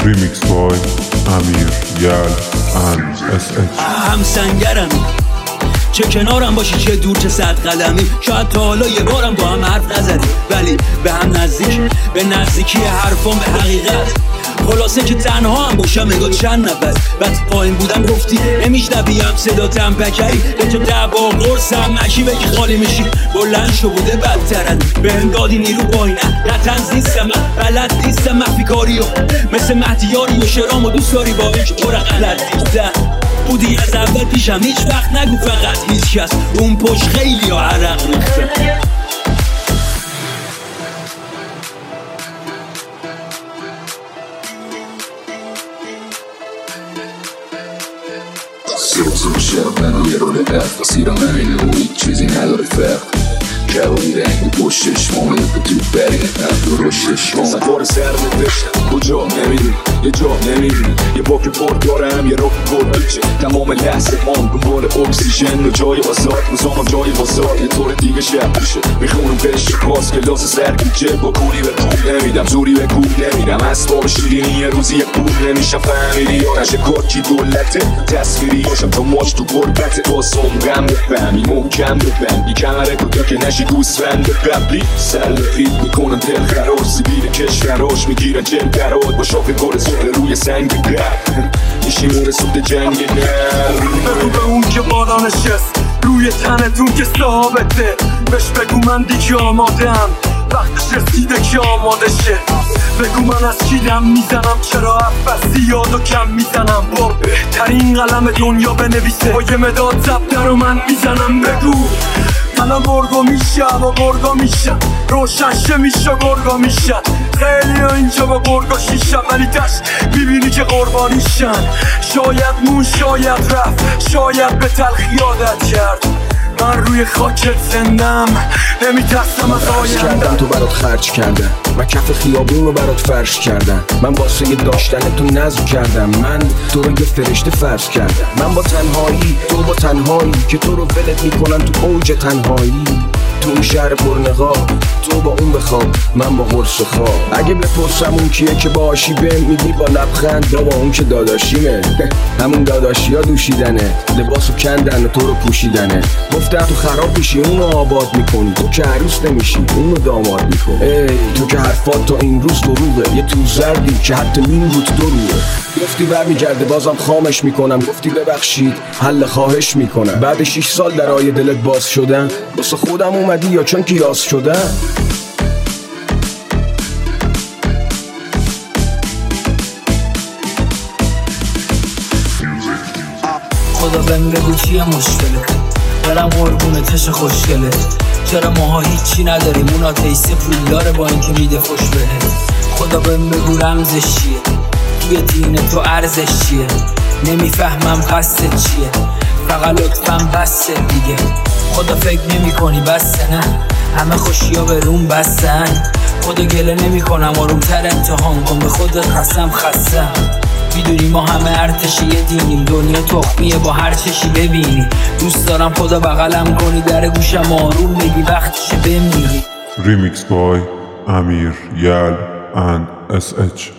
Remix by امیر یل and SH. هم سنگرم چه کنارم باشی چه دور چه صد قدمی، شاید تا حالا یه بارم با هم حرف نزدیم ولی به هم نزدیک، به نزدیکی حرفان به حقیقت. خلاصه که تنها هم باشم نگاه چند نفر بعد پایین بودم گفتی نمیشنویم صداتم پکری به تو دعوا قرصم نشی بگی خالی میشی بلند شو بوده بدترن به هم دادی نیرو پایینه نتنز نیستم من بلد نیستم مخفی کاریو مثل مهدیاری و شرام و دوست داری با هیچ برا غلط دیدن بودی از اول پیشم هیچ وقت نگو فقط هیچ کس اون پشت خیلی ها عرق ریخته. سوزم شب منو یه رول افت سیرم همینه و هیچ چیزی نداره فرق کبایی رنگ پشتش مامه به تو برینه نفت و رشتش مامه بار سر نوشتم کجا نمیدونی یه جا نمیدونی یه باک پر دارم یه روک پر بیچه تمام لحظه هم دنبال اکسیژن و جای بازار روزام جای بازار یه طور دیگه شب میشه میخونم بهش باز کلاس سرکیچه با کوری به پول نمیدم زوری به کوب نمیدم اسباب شیرینی یه روزی یه پول نمیشم فهمیدی یا نشه کارکی دولته تصویری باشم تا ماش تو قربت باسم غم بفهمی محکم بفهمی کمره کتا که نشی گوسفند قبلی سلفید میکنن دل خراش سیبیل کشوراش میگیرن جل دراد با شاف گل سوده روی سنگ گرد میشی مورسود جنگ نر بگو به اون که بالا نشست روی تنتون که ثابته بهش بگو من دیگه آمادم وقتش رسیده که آماده شه بگو من از چی دم میزنم چرا عباسی یاد و کم میزنم با بهترین قلم دنیا بنویسه با یه مداد زبطه رو من میزنم بگو منم گرگو میشم و گرگو میشم روشنشه میشه گرگو میشم خیلی ها اینجا با گرگو شیشم ولی تش میبینی که قربانیشن شاید مون شاید رفت شاید به تلخی عادت کرد من روی خاکت زندم نمیترسم از آیندم تو برات خرج کردم من کف خیابون رو برات فرش کردم من واسه یه داشتن تو نظم کردم من تو رو یه فرشته فرض کردم من با تنهایی تو با تنهایی که تو رو ولت میکنن تو اوج تنهایی تو اون شهر پرنقاب تو با اون بخواب من با قرص خواب اگه بپرسم اون کیه که باشی بهم میگی با لبخند بابا اون که داداشیمه همون داداشی ها دوشیدنه لباسو کندن و تو رو پوشیدنه گفتم تو خراب میشی اونو آباد میکنی تو که عروس نمیشی اونو داماد میکنی ای تو که حرفات تا این روز دروغه یه تو زردی که حتی نیم روت دروغه گفتی برمیگرده بازم خامش میکنم گفتی ببخشید حل خواهش میکنم بعد 6 سال درای دلت باز شدن واسه خودم اومدی یا چون کیاس شدن خدا بهم بگو چیه مشکلت برم قربونتش خوشگله چرا ماها هیچی نداریم اون آتیسه پول داره با اینکه میده فش بهت خدا بهم بگو رمزش چیه توی دین تو ارزش چیه نمیفهمم قصدت چیه فقط لطفاً بسته دیگه خدا فکر نمی کنی بسته نه همه خوشی ها به روم بستن خدا گله نمی کنم آرومتر امتحان کن به خودت قسم خستم میدونی ما همه ارتشی دینیم دنیا تخمیه با هر چشی ببینی دوست دارم خدا بغلم کنی در گوشم آروم بگی وقتشه بمیری. Remix by امیر یل and SH.